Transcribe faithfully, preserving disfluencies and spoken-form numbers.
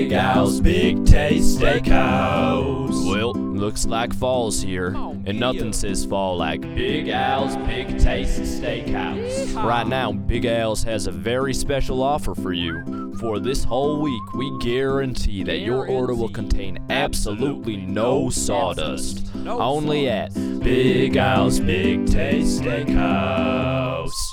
Big Al's Big Taste Steakhouse. Well, looks like fall's here, and nothing says fall like Big Al's Big Taste Steakhouse. Right now, Big Al's has a very special offer for you. For this whole week, we guarantee that your order will contain absolutely no sawdust. Only at Big Al's Big Taste Steakhouse.